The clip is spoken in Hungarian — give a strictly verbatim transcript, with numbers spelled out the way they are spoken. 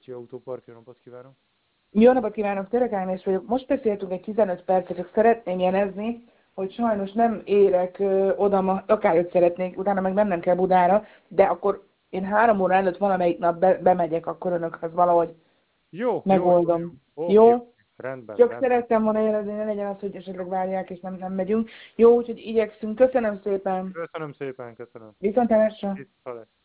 Ricsi Autópark, jó napot kívánok! Jó napot kívánok, Török Ágnes vagyok. Most beszéltünk egy tizenöt percet, csak szeretném jelezni, hogy sajnos nem érek ö, oda ma, akárhogy szeretnék, utána meg mennem kell Budára, de akkor én három óra előtt valamelyik nap be, bemegyek, akkor önökhöz valahogy Jó, jó, jó, jó. megoldom. Oké, oké. Jó? Rendben, Csak rendben. szerettem volna jelezni, ne legyen az, hogy esetleg várják, és nem, nem megyünk. Jó, úgyhogy igyekszünk. Köszönöm szépen. Köszönöm szépen, köszönöm. Viszontlátásra. Itt,